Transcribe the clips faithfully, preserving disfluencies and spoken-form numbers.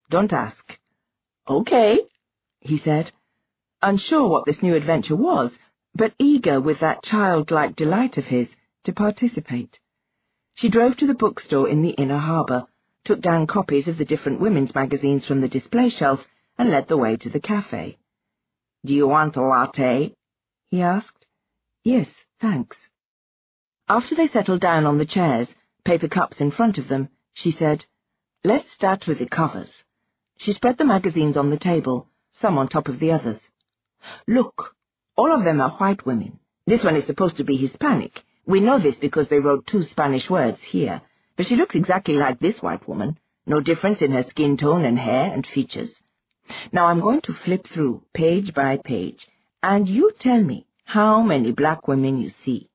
Don't ask." "Okay," he said, unsure what this new adventure was, but eager with that childlike delight of his to participate. She drove to the bookstore in the inner harbour, took down copies of the different women's magazines from the display shelf, and led the way to the cafe. "Do you want a latte?" he asked. "Yes, thanks." After they settled down on the chairs, paper cups in front of them, she said, "Let's start with the covers." She spread the magazines on the table, some on top of the others. "Look, all of them are white women. This one is supposed to be Hispanic. We know this because they wrote two Spanish words here, but she looks exactly like this white woman, no difference in her skin tone and hair and features. Now I'm going to flip through, page by page, and you tell me how many black women you see."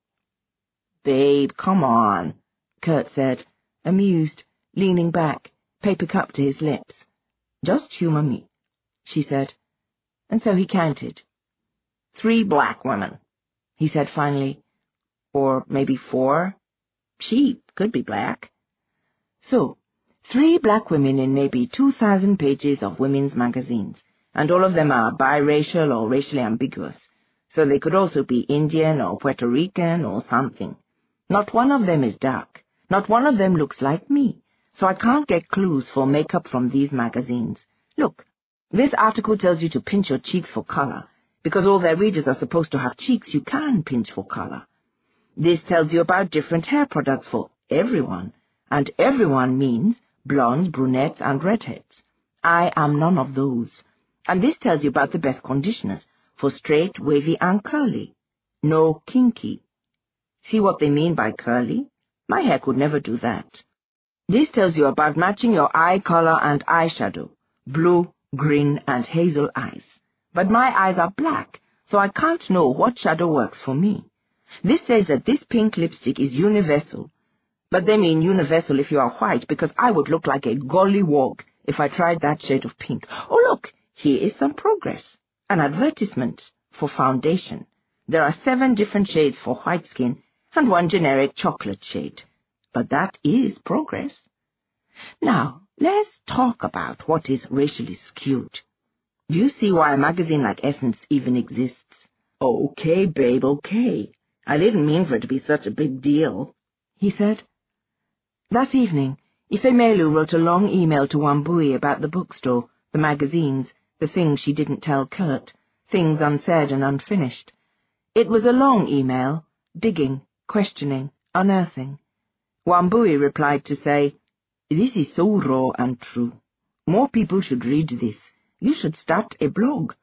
"Babe, come on," Kurt said, amused, leaning back, paper cup to his lips. "Just humour me," she said. And so he counted. "Three black women," he said finally. "Or maybe four. She could be black." So, three black women in maybe two thousand pages of women's magazines, and all of them are biracial or racially ambiguous, so they could also be Indian or Puerto Rican or something. Not one of them is dark. Not one of them looks like me, so I can't get clues for makeup from these magazines. Look, this article tells you to pinch your cheeks for color, because all their readers are supposed to have cheeks you can pinch for color. This tells you about different hair products for everyone, and everyone means blondes, brunettes, and redheads. I am none of those. And this tells you about the best conditioners for straight, wavy, and curly. No kinky. See what they mean by curly? My hair could never do that. This tells you about matching your eye color and eyeshadow, blue, green, and hazel eyes. But my eyes are black, so I can't know what shadow works for me. This says that this pink lipstick is universal, but they mean universal if you are white, because I would look like a gollywog if I tried that shade of pink. Oh, look, here is some progress. An advertisement for foundation. There are seven different shades for white skin and one generic chocolate shade. But that is progress. Now, let's talk about what is racially skewed. Do you see why a magazine like Essence even exists? Okay, babe, okay. I didn't mean for it to be such a big deal, he said. That evening, Ifemelu wrote a long email to Wambui about the bookstore, the magazines, the things she didn't tell Kurt, things unsaid and unfinished. It was a long email, digging, questioning, unearthing. Wambui replied to say, "This is so raw and true. More people should read this. You should start a blog."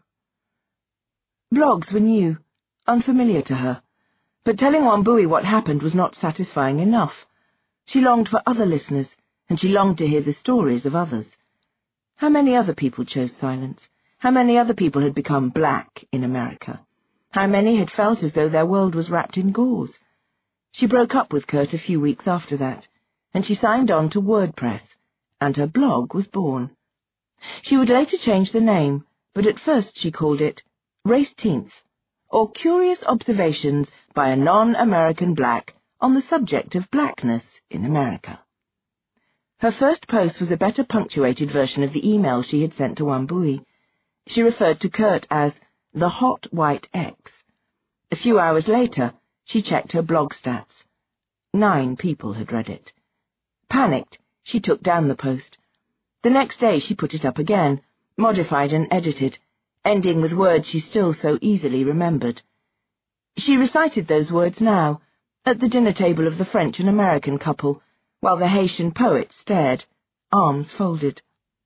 Blogs were new, unfamiliar to her, but telling Wambui what happened was not satisfying enough. She longed for other listeners, and she longed to hear the stories of others. How many other people chose silence? How many other people had become black in America? How many had felt as though their world was wrapped in gauze? She broke up with Kurt a few weeks after that, and she signed on to WordPress, and her blog was born. She would later change the name, but at first she called it Raceteenth, or Curious Observations by a Non-American Black on the subject of blackness in America. Her first post was a better punctuated version of the email she had sent to Wambui. She referred to Kurt as the Hot White X. A few hours later, she checked her blog stats. Nine people had read it. Panicked, she took down the post. The next day she put it up again, modified and edited, ending with words she still so easily remembered. She recited those words now, at the dinner table of the French and American couple, while the Haitian poet stared, arms folded.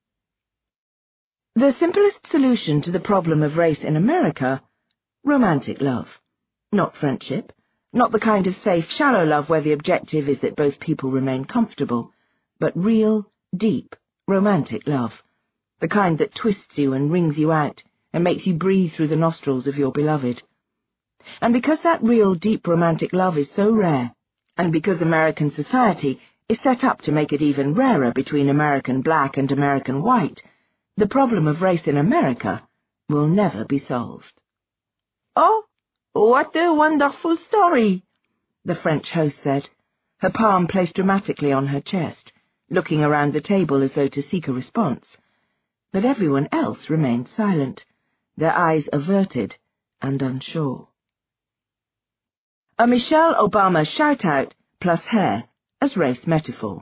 The simplest solution to the problem of race in America, romantic love. Not friendship, not the kind of safe, shallow love where the objective is that both people remain comfortable, but real, deep, romantic love, the kind that twists you and wrings you out and makes you breathe through the nostrils of your beloved. And because that real, deep, romantic love is so rare, and because American society is set up to make it even rarer between American black and American white, the problem of race in America will never be solved. "Oh, what a wonderful story," the French host said, her palm placed dramatically on her chest, looking around the table as though to seek a response. but everyone else remained silent, their eyes averted and unsure. A Michelle Obama shout-out plus hair as race metaphor.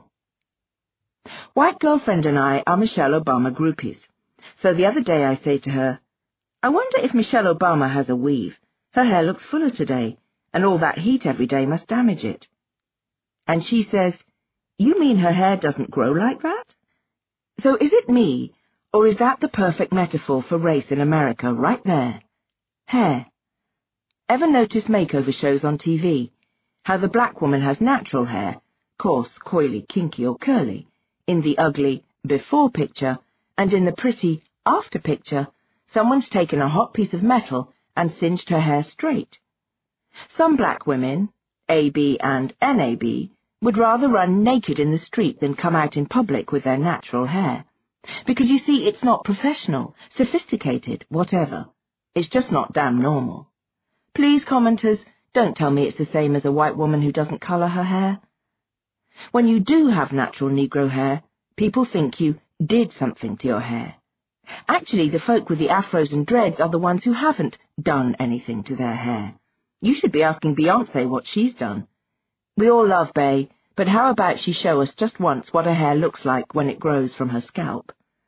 White girlfriend and I are Michelle Obama groupies, so the other day I say to her, I wonder if Michelle Obama has a weave. Her hair looks fuller today, and all that heat every day must damage it. And she says, you mean her hair doesn't grow like that? So is it me, or is that the perfect metaphor for race in America right there? Hair. Ever notice makeover shows on T V? How the black woman has natural hair, coarse, coily, kinky or curly, in the ugly before picture, and in the pretty after picture, someone's taken a hot piece of metal and singed her hair straight. Some black women, A B and N A B, would rather run naked in the street than come out in public with their natural hair. Because you see, it's not professional, sophisticated, whatever. It's just not damn normal. Please, commenters, don't tell me it's the same as a white woman who doesn't colour her hair. When you do have natural Negro hair, people think you did something to your hair. Actually, the folk with the afros and dreads are the ones who haven't done anything to their hair. You should be asking Beyoncé what she's done. We all love Bey, but how about she show us just once what her hair looks like when it grows from her scalp?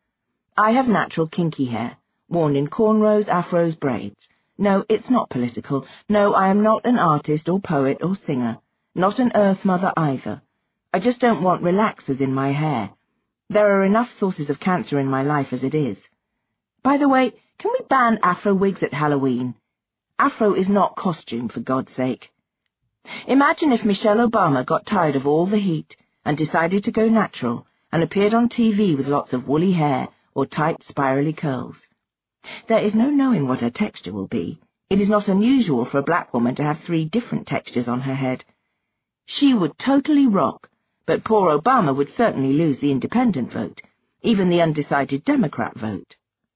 I have natural kinky hair, worn in cornrows, afros, braids. No, it's not political. No, I am not an artist or poet or singer, not an earth mother either. I just don't want relaxers in my hair. There are enough sources of cancer in my life as it is. By the way, can we ban afro wigs at Halloween? Afro is not costume, for God's sake. Imagine if Michelle Obama got tired of all the heat and decided to go natural and appeared on T V with lots of woolly hair or tight spirally curls. There is no knowing what her texture will be. It is not unusual for a black woman to have three different textures on her head. She would totally rock, but poor Obama would certainly lose the independent vote, even the undecided Democrat vote.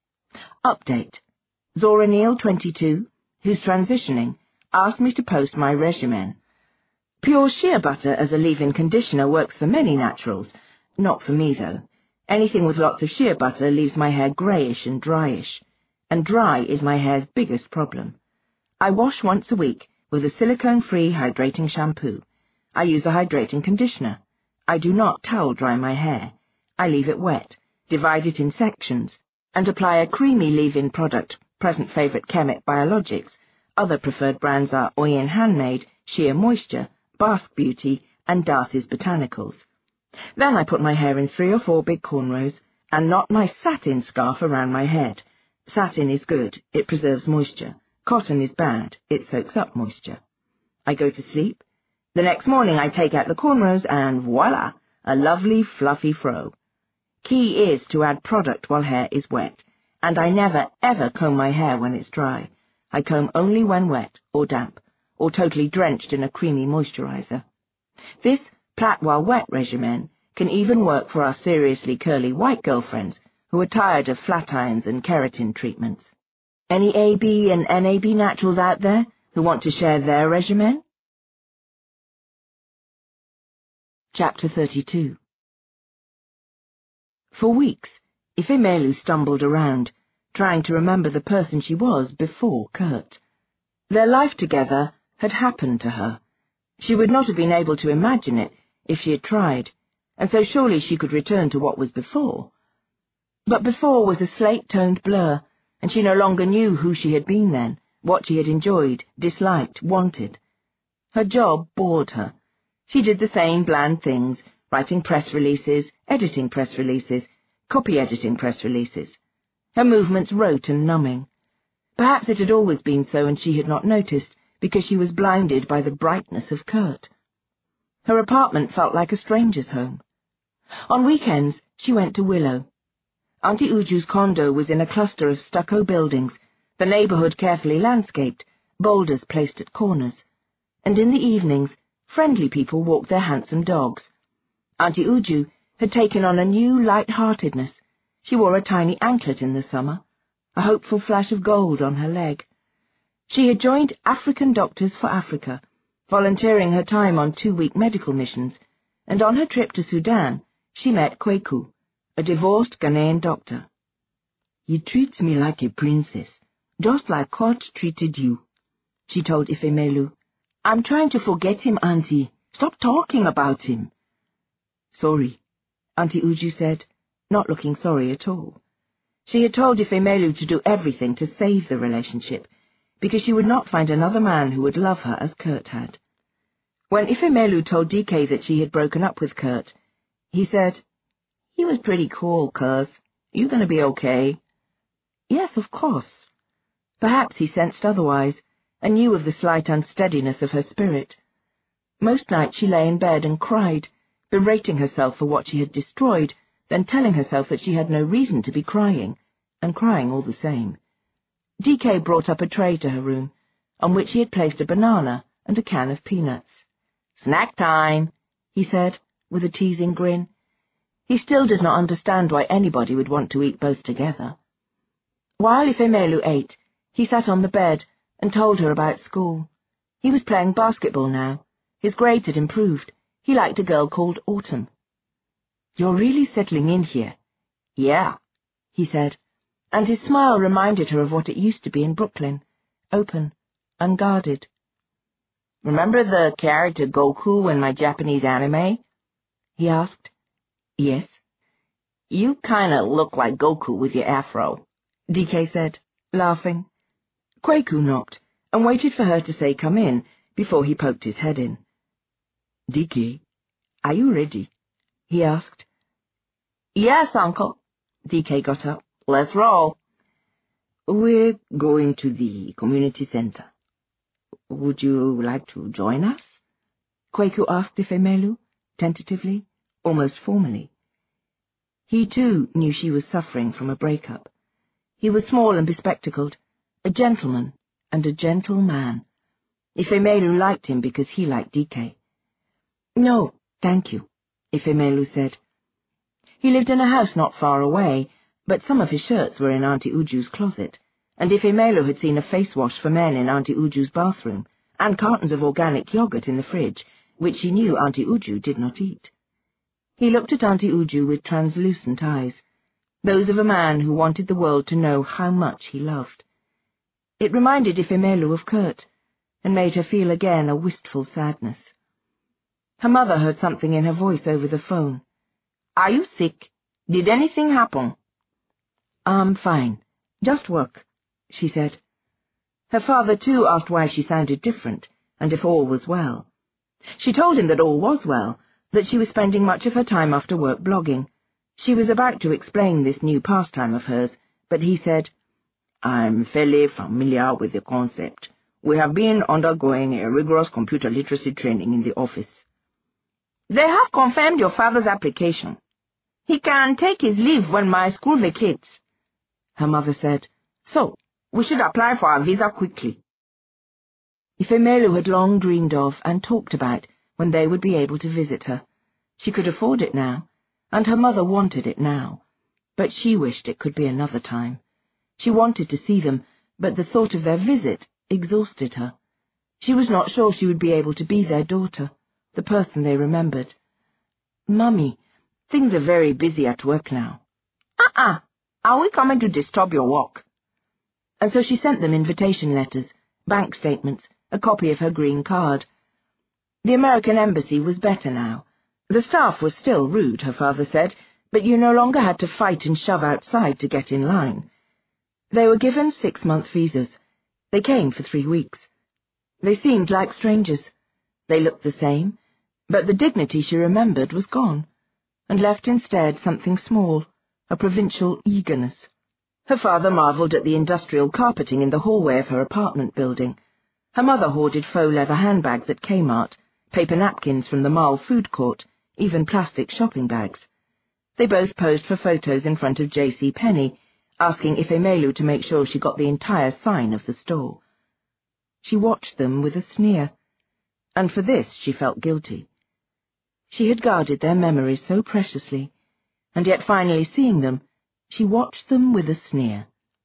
Update. Zora Neale, twenty-two, who's transitioning, asked me to post my regimen. Pure shea butter as a leave-in conditioner works for many naturals. Not for me, though. Anything with lots of shea butter leaves my hair greyish and dryish, and dry is my hair's biggest problem. I wash once a week with a silicone-free hydrating shampoo. I use a hydrating conditioner. I do not towel dry my hair. I leave it wet, divide it in sections, and apply a creamy leave-in product, present favourite Chemet Biologics. Other preferred brands are Oyin Handmade, Sheer Moisture, Basque Beauty, and Darcy's Botanicals. Then I put my hair in three or four big cornrows, and knot my satin scarf around my head. Satin is good, it preserves moisture. Cotton is bad, it soaks up moisture. I go to sleep. The next morning I take out the cornrows and voila, a lovely fluffy fro. Key is to add product while hair is wet, and I never ever comb my hair when it's dry. I comb only when wet or damp, or totally drenched in a creamy moisturizer. This plait while wet regimen can even work for our seriously curly white girlfriends who are tired of flat irons and keratin treatments. Any A B and N A B naturals out there who want to share their regimen? Chapter thirty-two. For weeks, Ifemelu stumbled around, trying to remember the person she was before Kurt. Their life together had happened to her. She would not have been able to imagine it if she had tried, and so surely she could return to what was before. But before was a slate-toned blur, and she no longer knew who she had been then, what she had enjoyed, disliked, wanted. Her job bored her. She did the same bland things, writing press releases, editing press releases, copy-editing press releases. Her movements rote and numbing. Perhaps it had always been so and she had not noticed, because she was blinded by the brightness of Kurt. Her apartment felt like a stranger's home. On weekends, she went to Willow. Auntie Uju's condo was in a cluster of stucco buildings, the neighbourhood carefully landscaped, boulders placed at corners. And in the evenings, friendly people walked their handsome dogs. Auntie Uju had taken on a new light-heartedness. She wore a tiny anklet in the summer, a hopeful flash of gold on her leg. She had joined African Doctors for Africa, volunteering her time on two-week medical missions, and on her trip to Sudan, she met Kweku, a divorced Ghanaian doctor. "He treats me like a princess, just like Kurt treated you," she told Ifemelu. "I'm trying to forget him, Auntie. Stop talking about him." "Sorry," Auntie Uju said, not looking sorry at all. She had told Ifemelu to do everything to save the relationship, because she would not find another man who would love her as Kurt had. When Ifemelu told D K that she had broken up with Kurt, he said, "He was pretty cool, cuz. You gonna be okay?" Yes, of course. Perhaps he sensed otherwise, and knew of the slight unsteadiness of her spirit. Most nights she lay in bed and cried, berating herself for what she had destroyed, then telling herself that she had no reason to be crying, and crying all the same. D K brought up a tray to her room, on which he had placed a banana and a can of peanuts. "Snack time," he said, with a teasing grin. He still did not understand why anybody would want to eat both together. While Ifemelu ate, he sat on the bed and told her about school. He was playing basketball now. His grades had improved. He liked a girl called Autumn. "You're really settling in here." "Yeah," he said, and his smile reminded her of what it used to be in Brooklyn, open, unguarded. "Remember the character Goku in my Japanese anime?" he asked. "Yes." "You kinda look like Goku with your afro," D K said, laughing. Kwaku knocked, and waited for her to say come in, before he poked his head in. "D K, are you ready?" he asked. "Yes, Uncle." D K got up. "Let's roll." "We're going to the community center. Would you like to join us?" Kwaku asked Ifemelu, tentatively, almost formally. He, too, knew she was suffering from a breakup. He was small and bespectacled, a gentleman and a gentle man. Ifemelu liked him because he liked D K. "No, thank you," Ifemelu said. He lived in a house not far away, but some of his shirts were in Auntie Uju's closet, and Ifemelu had seen a face wash for men in Auntie Uju's bathroom, and cartons of organic yogurt in the fridge, which he knew Auntie Uju did not eat. He looked at Auntie Uju with translucent eyes, those of a man who wanted the world to know how much he loved. It reminded Ifemelu of Kurt, and made her feel again a wistful sadness. Her mother heard something in her voice over the phone. "Are you sick? Did anything happen?" "I'm fine. Just work," she said. Her father, too, asked why she sounded different, and if all was well. She told him that all was well, that she was spending much of her time after work blogging. She was about to explain this new pastime of hers, but he said, "I'm fairly familiar with the concept. We have been undergoing a rigorous computer literacy training in the office." "They have confirmed your father's application. He can take his leave when my school vacates," her mother said. "So, we should apply for our visa quickly." Ifemelu had long dreamed of and talked about when they would be able to visit her. She could afford it now, and her mother wanted it now, but she wished it could be another time. She wanted to see them, but the thought of their visit exhausted her. She was not sure she would be able to be their daughter, the person they remembered. "Mummy, things are very busy at work now." "Uh-uh. Are we coming to disturb your work?" And so she sent them invitation letters, bank statements, a copy of her green card. The American embassy was better now. The staff was still rude, her father said, but you no longer had to fight and shove outside to get in line. They were given six-month visas. They came for three weeks. They seemed like strangers. They looked the same, but the dignity she remembered was gone, and left instead something small, a provincial eagerness. Her father marvelled at the industrial carpeting in the hallway of her apartment building. Her mother hoarded faux leather handbags at Kmart, paper napkins from the Mall food court, even plastic shopping bags. They both posed for photos in front of J C Penney, asking Ifemelu to make sure she got the entire sign of the store. She watched them with a sneer, and for this she felt guilty. She had guarded their memories so preciously, and yet finally seeing them, she watched them with a sneer.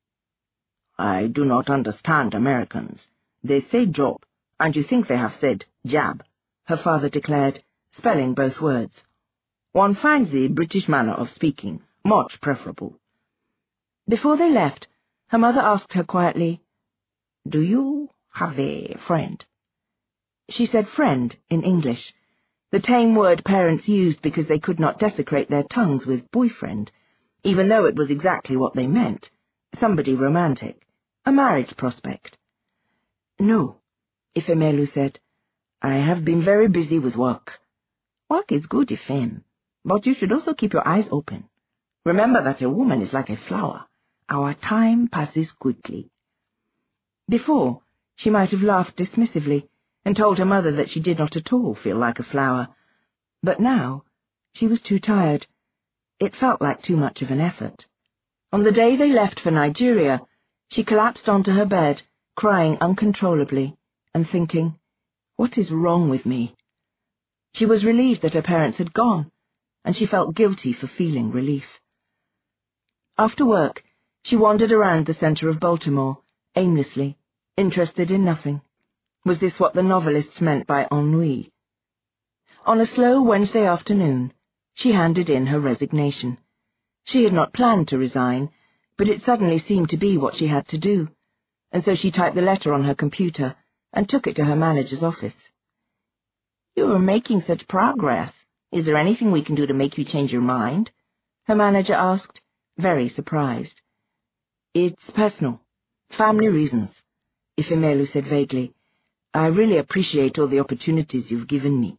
"I do not understand Americans. They say job, and you think they have said jab," her father declared, spelling both words. "One finds the British manner of speaking much preferable." Before they left, her mother asked her quietly, "Do you have a friend?" She said friend in English, the tame word parents used because they could not desecrate their tongues with boyfriend, even though it was exactly what they meant, somebody romantic, a marriage prospect. "No," Ifemelu said. "I have been very busy with work." "Work is good, Ifem, but you should also keep your eyes open. Remember that a woman is like a flower. Our time passes quickly." Before, she might have laughed dismissively and told her mother that she did not at all feel like a flower. But now, she was too tired. It felt like too much of an effort. On the day they left for Nigeria, she collapsed onto her bed, crying uncontrollably, and thinking, "What is wrong with me?" She was relieved that her parents had gone, and she felt guilty for feeling relief. After work, she wandered around the center of Baltimore, aimlessly, interested in nothing. Was this what the novelists meant by ennui? On a slow Wednesday afternoon, she handed in her resignation. She had not planned to resign, but it suddenly seemed to be what she had to do, and so she typed the letter on her computer and took it to her manager's office. "You are making such progress. Is there anything we can do to make you change your mind?" her manager asked, very surprised. "It's personal. Family reasons," Ifemelu said vaguely. "I really appreciate all the opportunities you've given me."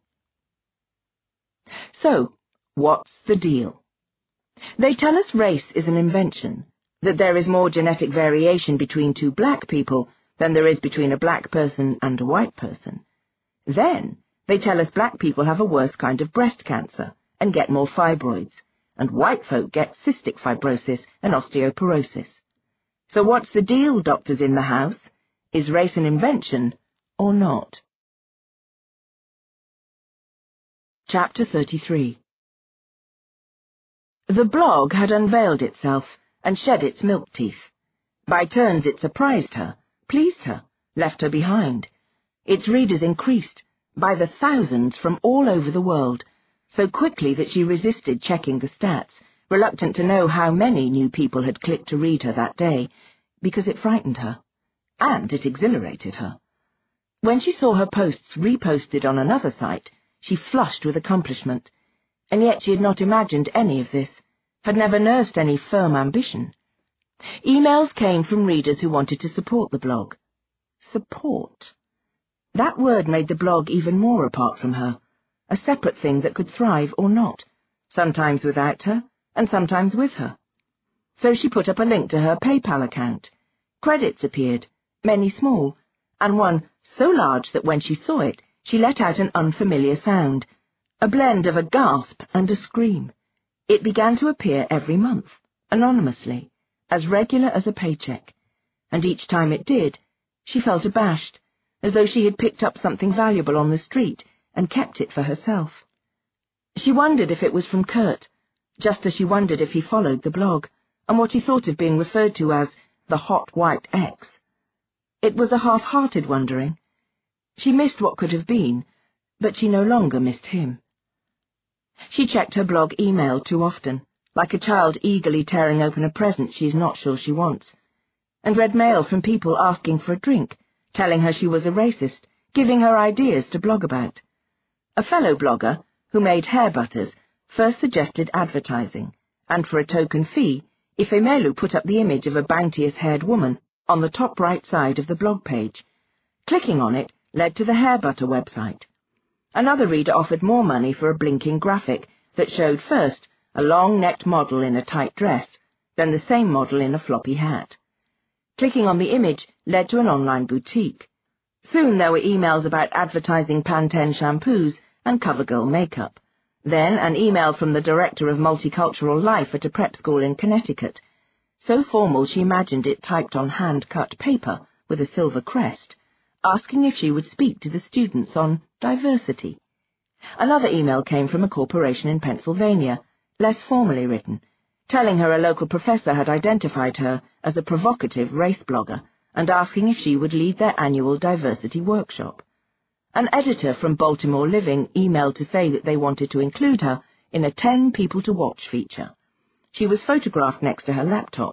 So, what's the deal? They tell us race is an invention, that there is more genetic variation between two black people than there is between a black person and a white person. Then, they tell us black people have a worse kind of breast cancer and get more fibroids, and white folk get cystic fibrosis and osteoporosis. So what's the deal, doctors in the house? Is race an invention or not? Chapter thirty-three. The blog had unveiled itself and shed its milk teeth. By turns it surprised her, pleased her, left her behind. Its readers increased, by the thousands from all over the world, so quickly that she resisted checking the stats, reluctant to know how many new people had clicked to read her that day, because it frightened her, and it exhilarated her. When she saw her posts reposted on another site, she flushed with accomplishment, and yet she had not imagined any of this, had never nursed any firm ambition. Emails came from readers who wanted to support the blog. Support. That word made the blog even more apart from her, a separate thing that could thrive or not, sometimes without her, and sometimes with her. So she put up a link to her PayPal account. Credits appeared, many small, and one so large that when she saw it, she let out an unfamiliar sound, a blend of a gasp and a scream. It began to appear every month, anonymously, as regular as a paycheck, and each time it did, she felt abashed, as though she had picked up something valuable on the street and kept it for herself. She wondered if it was from Kurt, just as she wondered if he followed the blog, and what he thought of being referred to as the hot white X. It was a half-hearted wondering. She missed what could have been, but she no longer missed him. She checked her blog email too often, like a child eagerly tearing open a present she is not sure she wants, and read mail from people asking for a drink, telling her she was a racist, giving her ideas to blog about. A fellow blogger, who made hair butters, first suggested advertising, and for a token fee, Ifemelu put up the image of a bounteous-haired woman on the top right side of the blog page. Clicking on it led to the hair butter website. Another reader offered more money for a blinking graphic that showed first a long-necked model in a tight dress, then the same model in a floppy hat. Clicking on the image led to an online boutique. Soon there were emails about advertising Pantene shampoos and CoverGirl makeup. Then an email from the director of multicultural life at a prep school in Connecticut, so formal she imagined it typed on hand-cut paper with a silver crest, asking if she would speak to the students on diversity. Another email came from a corporation in Pennsylvania, less formally written, telling her a local professor had identified her as a provocative race blogger and asking if she would lead their annual diversity workshop. An editor from Baltimore Living emailed to say that they wanted to include her in a ten people to watch feature. She was photographed next to her laptop,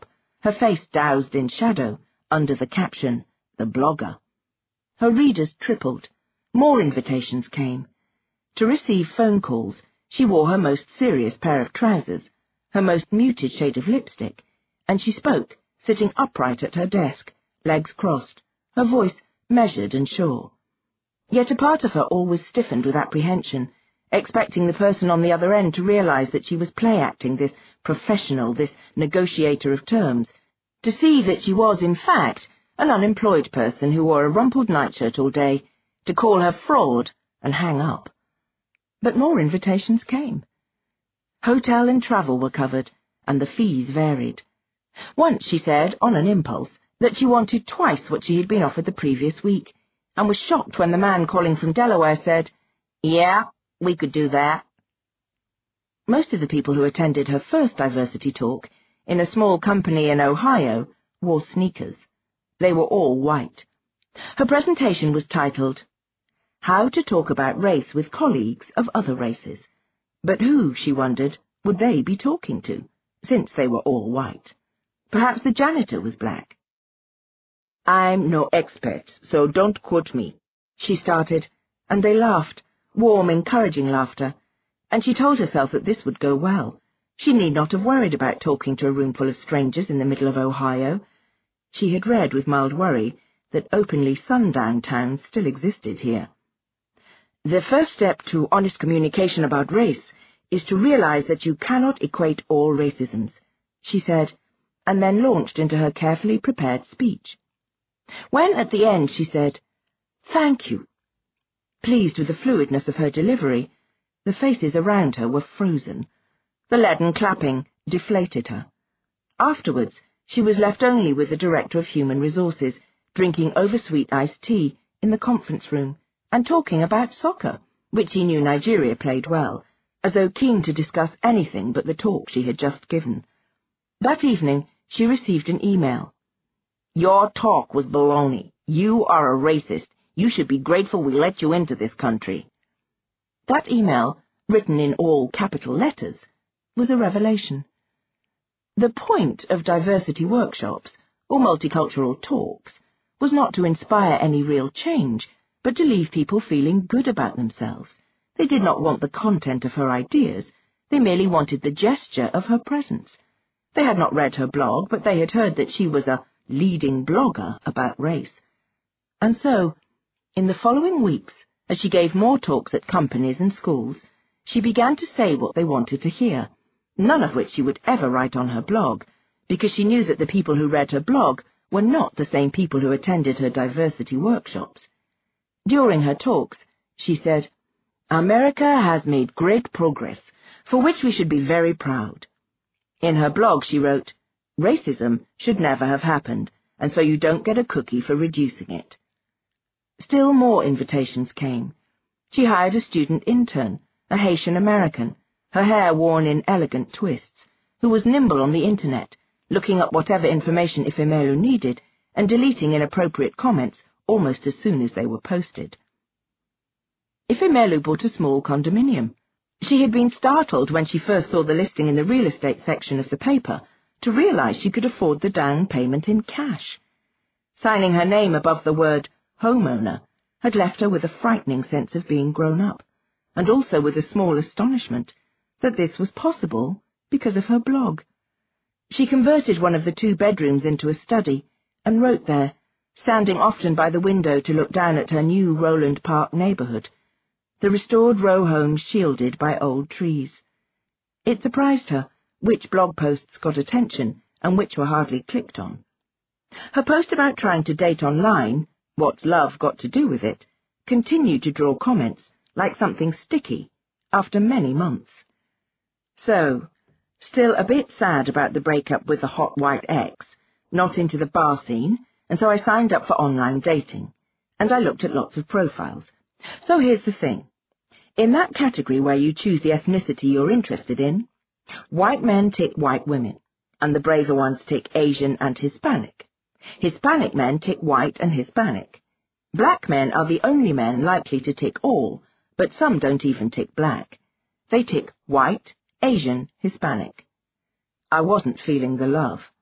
her face doused in shadow under the caption, "The Blogger." Her readers tripled. More invitations came. To receive phone calls, she wore her most serious pair of trousers, her most muted shade of lipstick, and she spoke, sitting upright at her desk, legs crossed, her voice measured and sure. Yet a part of her always stiffened with apprehension, expecting the person on the other end to realize that she was play-acting, this professional, this negotiator of terms, to see that she was, in fact, an unemployed person who wore a rumpled nightshirt all day, to call her fraud and hang up. But more invitations came. Hotel and travel were covered, and the fees varied. Once she said, on an impulse, that she wanted twice what she had been offered the previous week, and was shocked when the man calling from Delaware said, "Yeah, we could do that." Most of the people who attended her first diversity talk, in a small company in Ohio, wore sneakers. They were all white. Her presentation was titled, "How to Talk About Race with Colleagues of Other Races." But who, she wondered, would they be talking to, since they were all white? Perhaps the janitor was black. "I'm no expert, so don't quote me," she started, and they laughed, warm, encouraging laughter, and she told herself that this would go well. She need not have worried about talking to a room full of strangers in the middle of Ohio. She had read with mild worry that openly sundown towns still existed here. "The first step to honest communication about race is to realize that you cannot equate all racisms," she said, and then launched into her carefully prepared speech. When, at the end, she said, "Thank you," pleased with the fluidness of her delivery, the faces around her were frozen. The leaden clapping deflated her. Afterwards, she was left only with the Director of Human Resources, drinking oversweet iced tea in the conference room and talking about soccer, which he knew Nigeria played well, as though keen to discuss anything but the talk she had just given. That evening, she received an email. "Your talk was baloney. You are a racist. You should be grateful we let you into this country." That email, written in all capital letters, was a revelation. The point of diversity workshops, or multicultural talks, was not to inspire any real change, but to leave people feeling good about themselves. They did not want the content of her ideas, they merely wanted the gesture of her presence. They had not read her blog, but they had heard that she was a leading blogger about race. And so, in the following weeks, as she gave more talks at companies and schools, she began to say what they wanted to hear, none of which she would ever write on her blog, because she knew that the people who read her blog were not the same people who attended her diversity workshops. During her talks, she said, "America has made great progress, for which we should be very proud." In her blog she wrote, "Racism should never have happened, and so you don't get a cookie for reducing it." Still more invitations came. She hired a student intern, a Haitian American, her hair worn in elegant twists, who was nimble on the internet, looking up whatever information Ifemelu needed and deleting inappropriate comments almost as soon as they were posted. Ifemelu bought a small condominium. She had been startled when she first saw the listing in the real estate section of the paper to realize she could afford the down payment in cash. Signing her name above the word homeowner had left her with a frightening sense of being grown up, and also with a small astonishment that this was possible because of her blog. She converted one of the two bedrooms into a study and wrote there, standing often by the window to look down at her new Roland Park neighborhood, the restored row homes shielded by old trees. It surprised her which blog posts got attention and which were hardly clicked on. Her post about trying to date online, "What's love got to do with it?" continued to draw comments like something sticky after many months. So, still a bit sad about the breakup with the hot white ex, not into the bar scene, and so I signed up for online dating, and I looked at lots of profiles. So here's the thing. In that category where you choose the ethnicity you're interested in, white men tick white women, and the braver ones tick Asian and Hispanic. Hispanic men tick white and Hispanic. Black men are the only men likely to tick all, but some don't even tick black. They tick white, Asian, Hispanic. I wasn't feeling the love.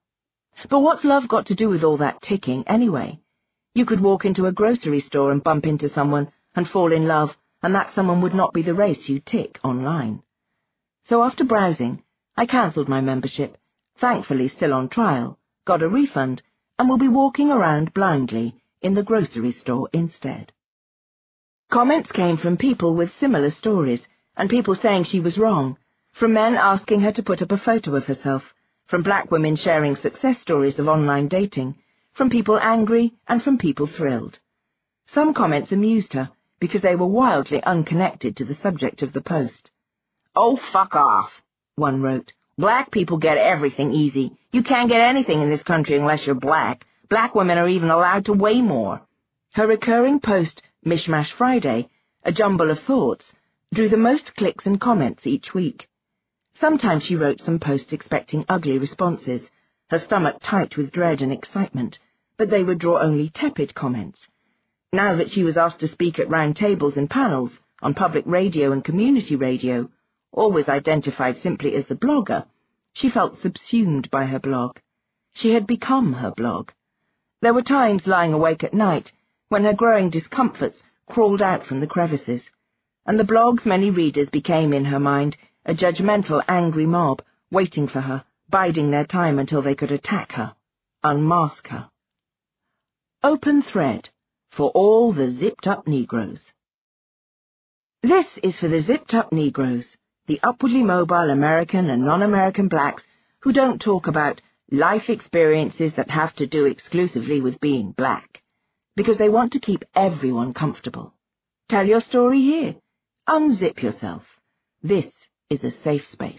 But what's love got to do with all that ticking, anyway? You could walk into a grocery store and bump into someone and fall in love, and that someone would not be the race you tick online. So after browsing, I cancelled my membership, thankfully still on trial, got a refund, and will be walking around blindly in the grocery store instead. Comments came from people with similar stories, and people saying she was wrong, from men asking her to put up a photo of herself, from black women sharing success stories of online dating, from people angry and from people thrilled. Some comments amused her, because they were wildly unconnected to the subject of the post. "Oh, fuck off," one wrote. "Black people get everything easy. You can't get anything in this country unless you're black. Black women are even allowed to weigh more." Her recurring post, Mishmash Friday, a jumble of thoughts, drew the most clicks and comments each week. Sometimes she wrote some posts expecting ugly responses, her stomach tight with dread and excitement, but they would draw only tepid comments. Now that she was asked to speak at round tables and panels, on public radio and community radio, always identified simply as the blogger, she felt subsumed by her blog. She had become her blog. There were times lying awake at night when her growing discomforts crawled out from the crevices, and the blog's many readers became in her mind a judgmental, angry mob waiting for her, biding their time until they could attack her, unmask her. Open thread for all the zipped-up Negroes. This is for the zipped-up Negroes, the upwardly mobile American and non-American blacks who don't talk about life experiences that have to do exclusively with being black, because they want to keep everyone comfortable. Tell your story here. Unzip yourself. This is a safe space.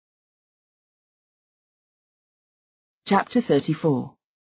Chapter thirty-four.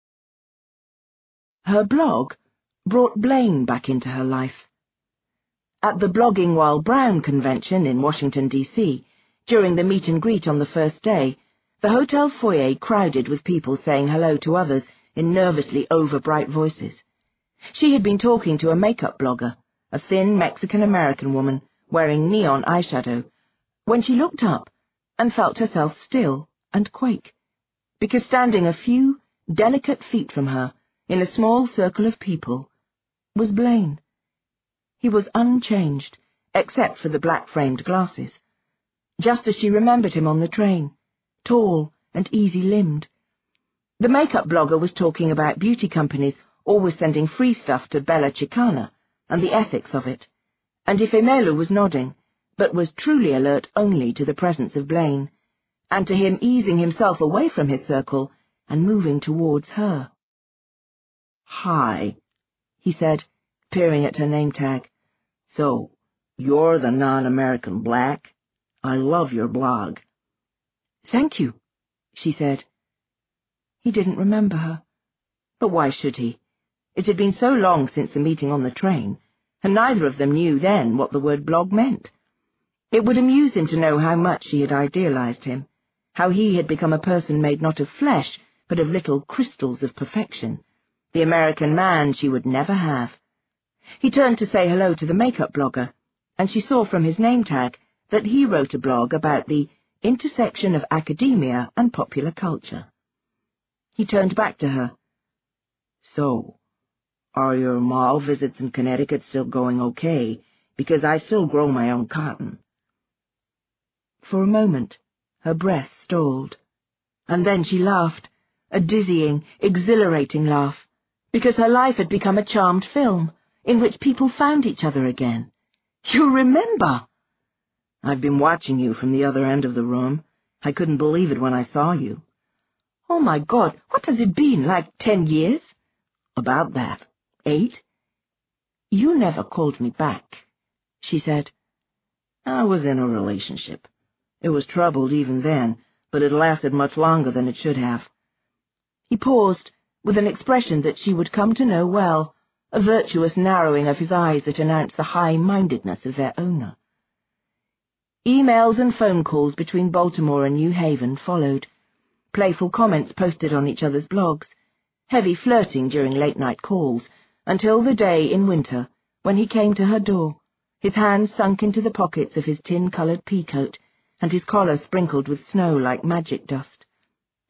Her blog brought Blaine back into her life. At the Blogging While Brown convention in Washington, D C, during the meet and greet on the first day, the hotel foyer crowded with people saying hello to others in nervously over-bright voices. She had been talking to a makeup blogger, a thin Mexican-American woman wearing neon eyeshadow, when she looked up and felt herself still and quake, because standing a few delicate feet from her, in a small circle of people, was Blaine. He was unchanged, except for the black-framed glasses, just as she remembered him on the train, tall and easy-limbed. The makeup blogger was talking about beauty companies always sending free stuff to Bella Chicana and the ethics of it, and Ifemelu was nodding, but was truly alert only to the presence of Blaine, and to him easing himself away from his circle and moving towards her. "Hi," he said, peering at her name tag. "So, you're the non-American black? I love your blog." "Thank you," she said. He didn't remember her. But why should he? It had been so long since the meeting on the train, and neither of them knew then what the word blog meant. It would amuse him to know how much she had idealized him, how he had become a person made not of flesh, but of little crystals of perfection, the American man she would never have. He turned to say hello to the makeup blogger, and she saw from his name tag that he wrote a blog about the intersection of academia and popular culture. He turned back to her. "So, are your mall visits in Connecticut still going okay? Because I still grow my own cotton." For a moment, her breath stalled, and then she laughed, a dizzying, exhilarating laugh, because her life had become a charmed film, in which people found each other again. "You remember?" "I've been watching you from the other end of the room. I couldn't believe it when I saw you." "Oh, my God, what has it been, like ten years?" "About that. Eight." "You never called me back," she said. "I was in a relationship. It was troubled even then, but it lasted much longer than it should have." He paused, with an expression that she would come to know well, a virtuous narrowing of his eyes that announced the high-mindedness of their owner. Emails and phone calls between Baltimore and New Haven followed, playful comments posted on each other's blogs, heavy flirting during late-night calls, until the day in winter when he came to her door, his hands sunk into the pockets of his tin-coloured peacoat, and his collar sprinkled with snow like magic dust.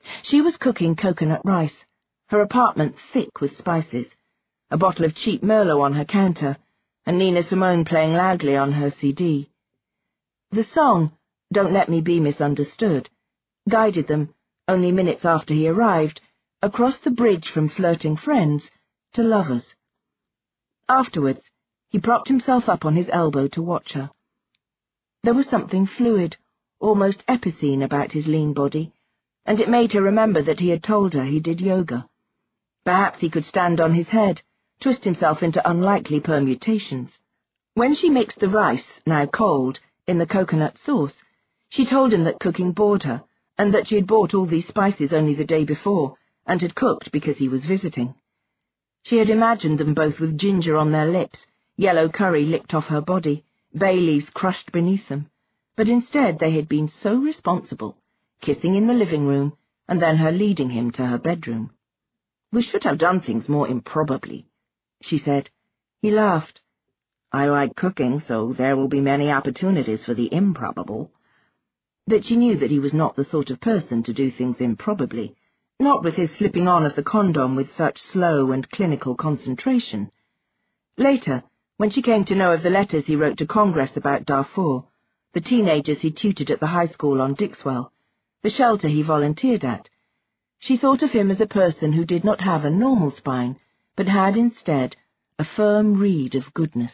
She was cooking coconut rice, her apartment thick with spices, a bottle of cheap Merlot on her counter, and Nina Simone playing loudly on her C D. The song, Don't Let Me Be Misunderstood, guided them, only minutes after he arrived, across the bridge from flirting friends to lovers. Afterwards, he propped himself up on his elbow to watch her. There was something fluid, almost epicene about his lean body, and it made her remember that he had told her he did yoga. Perhaps he could stand on his head, twist himself into unlikely permutations. When she mixed the rice, now cold, in the coconut sauce, she told him that cooking bored her, and that she had bought all these spices only the day before, and had cooked because he was visiting. She had imagined them both with ginger on their lips, yellow curry licked off her body, bay leaves crushed beneath them, but instead they had been so responsible, kissing in the living room, and then her leading him to her bedroom. "We should have done things more improbably," she said. He laughed. "I like cooking, so there will be many opportunities for the improbable." But she knew that he was not the sort of person to do things improbably, not with his slipping on of the condom with such slow and clinical concentration. Later, when she came to know of the letters he wrote to Congress about Darfur, the teenagers he tutored at the high school on Dixwell, the shelter he volunteered at, she thought of him as a person who did not have a normal spine, but had instead a firm reed of goodness.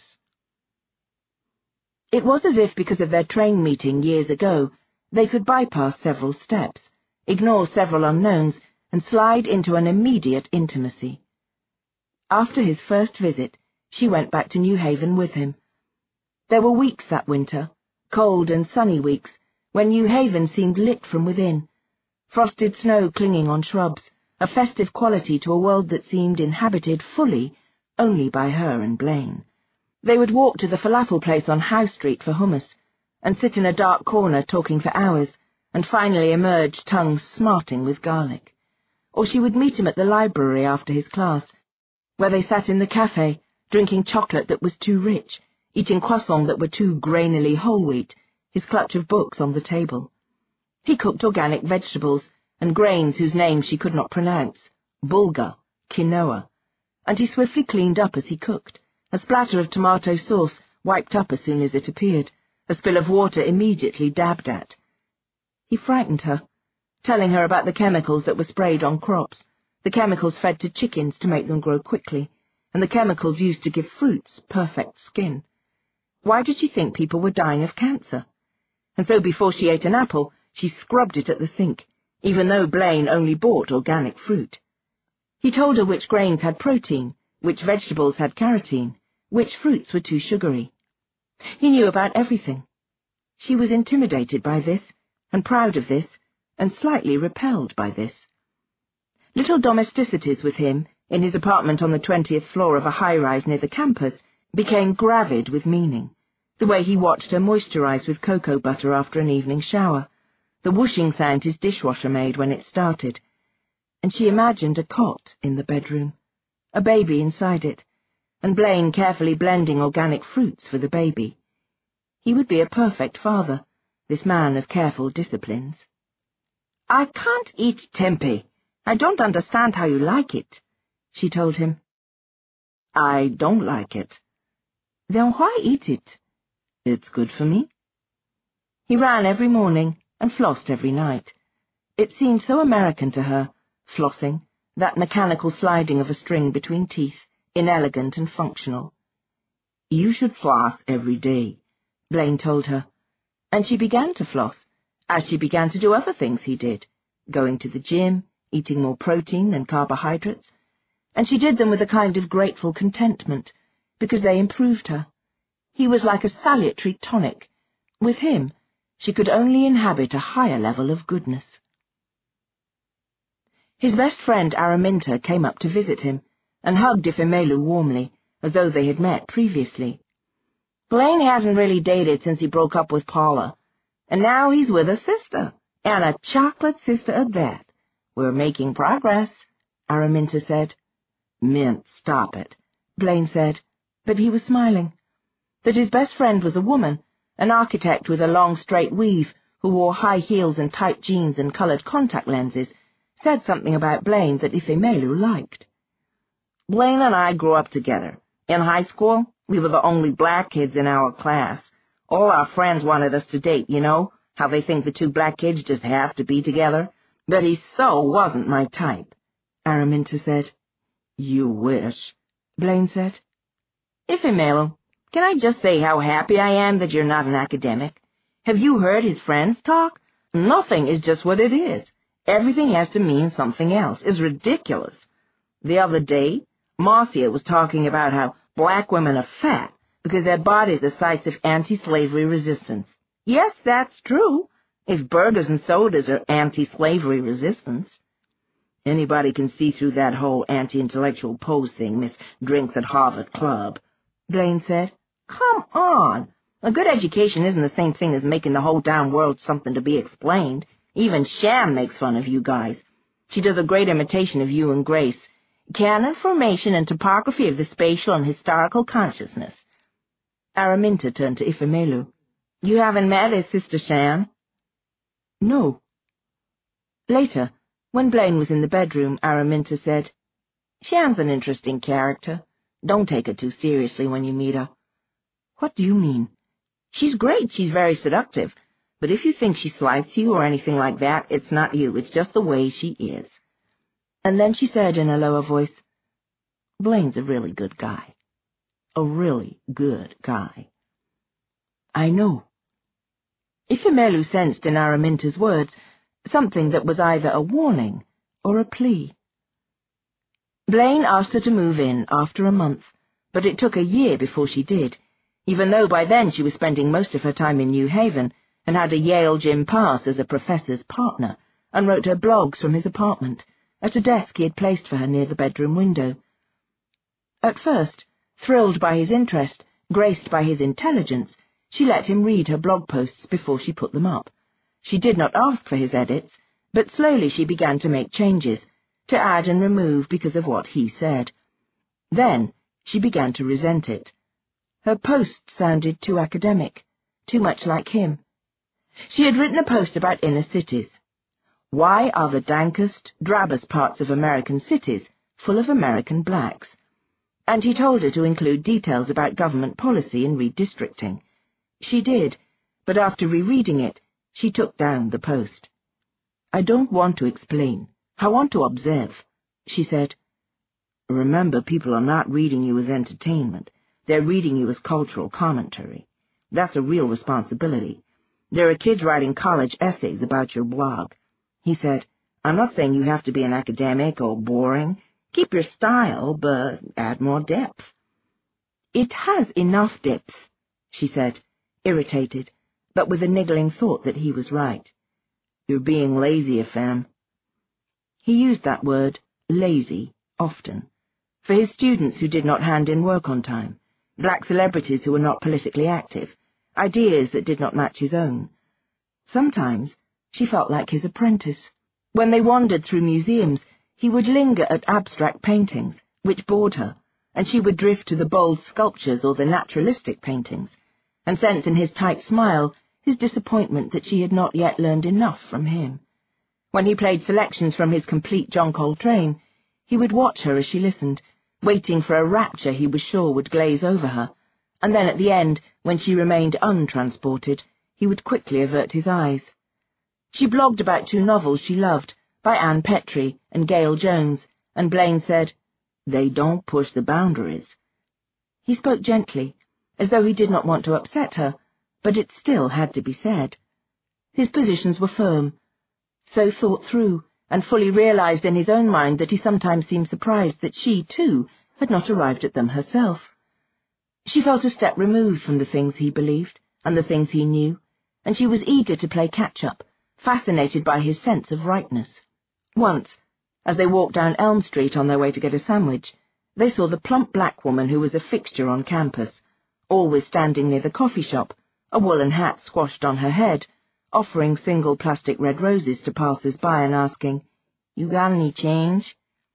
It was as if, because of their train meeting years ago, they could bypass several steps, ignore several unknowns, and slide into an immediate intimacy. After his first visit, she went back to New Haven with him. There were weeks that winter, cold and sunny weeks, when New Haven seemed lit from within, frosted snow clinging on shrubs, a festive quality to a world that seemed inhabited fully only by her and Blaine. They would walk to the falafel place on Howe Street for hummus, and sit in a dark corner talking for hours, and finally emerge tongues smarting with garlic. Or she would meet him at the library after his class, where they sat in the cafe, drinking chocolate that was too rich, eating croissants that were too grainily whole wheat, his clutch of books on the table. He cooked organic vegetables and grains whose names she could not pronounce, bulgur, quinoa, and he swiftly cleaned up as he cooked, a splatter of tomato sauce wiped up as soon as it appeared, a spill of water immediately dabbed at. He frightened her, telling her about the chemicals that were sprayed on crops, the chemicals fed to chickens to make them grow quickly, and the chemicals used to give fruits perfect skin. Why did she think people were dying of cancer? And so before she ate an apple, she scrubbed it at the sink, even though Blaine only bought organic fruit. He told her which grains had protein, which vegetables had carotene, which fruits were too sugary. He knew about everything. She was intimidated by this, and proud of this, and slightly repelled by this. Little domesticities with him, in his apartment on the twentieth floor of a high-rise near the campus, became gravid with meaning. The way he watched her moisturize with cocoa butter after an evening shower, the whooshing sound his dishwasher made when it started, and she imagined a cot in the bedroom, a baby inside it, and Blaine carefully blending organic fruits for the baby. He would be a perfect father, this man of careful disciplines. "I can't eat tempeh. I don't understand how you like it," she told him. "I don't like it." "Then why eat it?" "It's good for me." He ran every morning and flossed every night. It seemed so American to her, flossing, that mechanical sliding of a string between teeth, inelegant and functional. "You should floss every day," Blaine told her, and she began to floss, as she began to do other things he did, going to the gym, eating more protein and carbohydrates, and she did them with a kind of grateful contentment, because they improved her. He was like a salutary tonic. With him, she could only inhabit a higher level of goodness. His best friend Araminta came up to visit him, and hugged Ifemelu warmly, as though they had met previously. "Blaine hasn't really dated since he broke up with Paula, and now he's with a sister, and a chocolate sister at that. We're making progress," Araminta said. "Mint, stop it," Blaine said, but he was smiling. That his best friend was a woman, an architect with a long straight weave, who wore high heels and tight jeans and coloured contact lenses, said something about Blaine that Ifemelu liked. Blaine and I grew up together. In high school, we were the only black kids in our class. All our friends wanted us to date, you know, how they think the two black kids just have to be together. But he so wasn't my type, Araminta said. You wish, Blaine said. Ifemelu, can I just say how happy I am that you're not an academic? Have you heard his friends talk? Nothing is just what it is. Everything has to mean something else. It's ridiculous. The other day, Marcia was talking about how black women are fat because their bodies are sites of anti-slavery resistance. Yes, that's true, if burgers and sodas are anti-slavery resistance. Anybody can see through that whole anti-intellectual pose thing Miss drinks at Harvard Club, Blaine said. Come on. A good education isn't the same thing as making the whole damn world something to be explained. Even Sham makes fun of you guys. She does a great imitation of you and Grace. Canon formation and topography of the spatial and historical consciousness. Araminta turned to Ifemelu. You haven't met his sister Sham? No. Later, when Blaine was in the bedroom, Araminta said, Sham's an interesting character. Don't take her too seriously when you meet her. What do you mean? She's great, she's very seductive. But if you think she slights you or anything like that, it's not you, it's just the way she is. And then she said in a lower voice, Blaine's a really good guy. A really good guy. I know. Ifemelu sensed in Araminta's words something that was either a warning or a plea. Blaine asked her to move in after a month, but it took a year before she did, even though by then she was spending most of her time in New Haven and had a Yale gym pass as a professor's partner, and wrote her blogs from his apartment, at a desk he had placed for her near the bedroom window. At first, thrilled by his interest, graced by his intelligence, she let him read her blog posts before she put them up. She did not ask for his edits, but slowly she began to make changes, to add and remove because of what he said. Then she began to resent it. Her posts sounded too academic, too much like him. She had written a post about inner cities. Why are the dankest, drabbest parts of American cities full of American blacks? And he told her to include details about government policy in redistricting. She did, but after rereading it, she took down the post. I don't want to explain. I want to observe, she said. Remember, people are not reading you as entertainment. They're reading you as cultural commentary. That's a real responsibility. There are kids writing college essays about your blog. He said, I'm not saying you have to be an academic or boring. Keep your style, but add more depth. It has enough depth, she said, irritated, but with a niggling thought that he was right. You're being lazy, Afam. He used that word, lazy, often, for his students who did not hand in work on time, black celebrities who were not politically active, ideas that did not match his own. Sometimes she felt like his apprentice. When they wandered through museums, he would linger at abstract paintings, which bored her, and she would drift to the bold sculptures or the naturalistic paintings, and sense in his tight smile his disappointment that she had not yet learned enough from him. When he played selections from his complete John Coltrane, he would watch her as she listened, waiting for a rapture he was sure would glaze over her, and then at the end, when she remained untransported, he would quickly avert his eyes. She blogged about two novels she loved, by Anne Petrie and Gail Jones, and Blaine said, They don't push the boundaries. He spoke gently, as though he did not want to upset her, but it still had to be said. His positions were firm, so thought through, and fully realized in his own mind that he sometimes seemed surprised that she, too, had not arrived at them herself. She felt a step removed from the things he believed, and the things he knew, and she was eager to play catch-up, fascinated by his sense of rightness. Once, as they walked down Elm Street on their way to get a sandwich, they saw the plump black woman who was a fixture on campus, always standing near the coffee shop, a woolen hat squashed on her head, offering single plastic red roses to passers-by and asking, You got any change?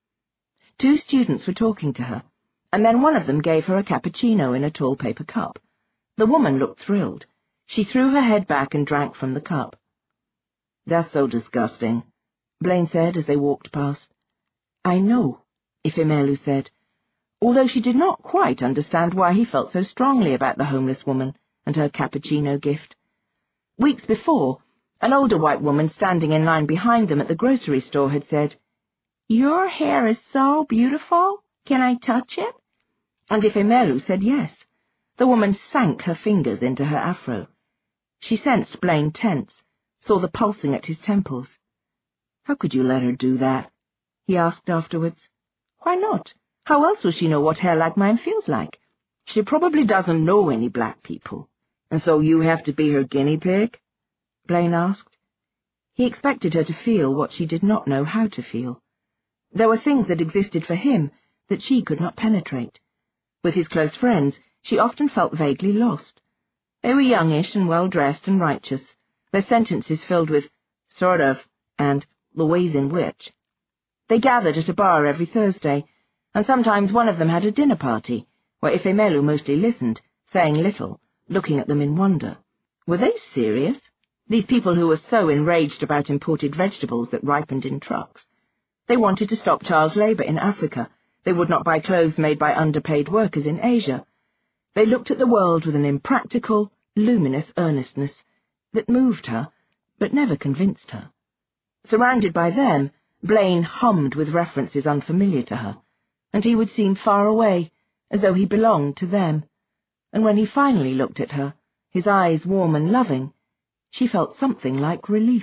Two students were talking to her, and then one of them gave her a cappuccino in a tall paper cup. The woman looked thrilled. She threw her head back and drank from the cup. That's so disgusting, Blaine said as they walked past. I know, Ifemelu said, although she did not quite understand why he felt so strongly about the homeless woman and her cappuccino gift. Weeks before, an older white woman standing in line behind them at the grocery store had said, "Your hair is so beautiful. Can I touch it?" And Ifemelu said yes. The woman sank her fingers into her afro. She sensed Blaine tense, saw the pulsing at his temples. "How could you let her do that?" he asked afterwards. "Why not? How else will she know what hair like mine feels like? She probably doesn't know any black people. And so you have to be her guinea pig?" Blaine asked. He expected her to feel what she did not know how to feel. There were things that existed for him that she could not penetrate. With his close friends, she often felt vaguely lost. They were youngish and well-dressed and righteous, their sentences filled with "sort of" and "the ways in which." They gathered at a bar every Thursday, and sometimes one of them had a dinner party, where Ifemelu mostly listened, saying little, looking at them in wonder. Were they serious? These people who were so enraged about imported vegetables that ripened in trucks. They wanted to stop child labor in Africa. They would not buy clothes made by underpaid workers in Asia. They looked at the world with an impractical, luminous earnestness that moved her, but never convinced her. Surrounded by them, Blaine hummed with references unfamiliar to her, and he would seem far away, as though he belonged to them. And when he finally looked at her, his eyes warm and loving, she felt something like relief.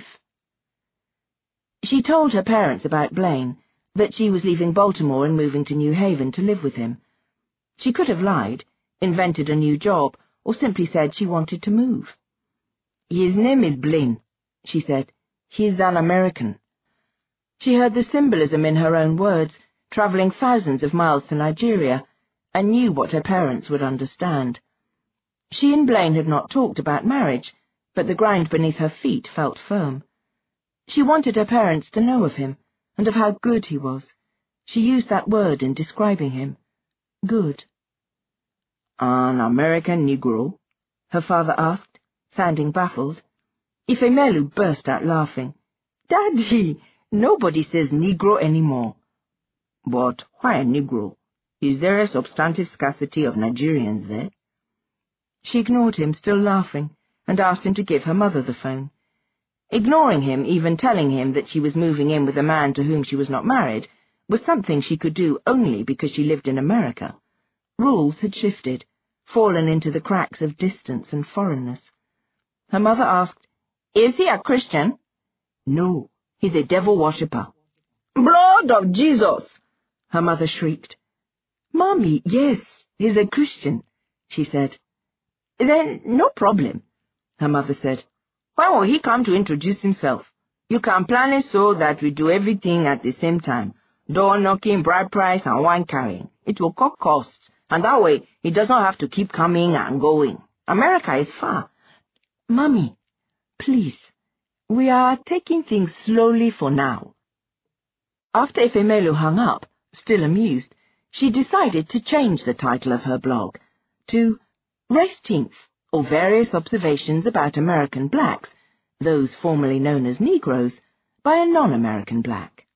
She told her parents about Blaine, that she was leaving Baltimore and moving to New Haven to live with him. She could have lied, invented a new job, or simply said she wanted to move. "His name is Blaine," she said. "He's an American." She heard the symbolism in her own words, travelling thousands of miles to Nigeria, and knew what her parents would understand. She and Blaine had not talked about marriage, but the ground beneath her feet felt firm. She wanted her parents to know of him, and of how good he was. She used that word in describing him. Good. "An American Negro?" her father asked, sounding baffled. Ifemelu burst out laughing. "Daddy, nobody says Negro anymore." "But why a Negro? Is there a substantive scarcity of Nigerians there?" She ignored him, still laughing, and asked him to give her mother the phone. Ignoring him, even telling him that she was moving in with a man to whom she was not married, was something she could do only because she lived in America. Rules had shifted, fallen into the cracks of distance and foreignness. Her mother asked, "Is he a Christian?" "No, he's a devil worshipper." "Blood of Jesus!" her mother shrieked. "Mommy, yes, he's a Christian," she said. "Then no problem," her mother said. "When will he come to introduce himself? You can plan it so that we do everything at the same time. Door knocking, bride price, and wine carrying. It will cut costs, and that way he does not have to keep coming and going. America is far." "Mommy, please, we are taking things slowly for now." After Ifemelu hung up, still amused, she decided to change the title of her blog to Raceteenth, or Various Observations about American Blacks, those formerly known as Negroes, by a non-American black.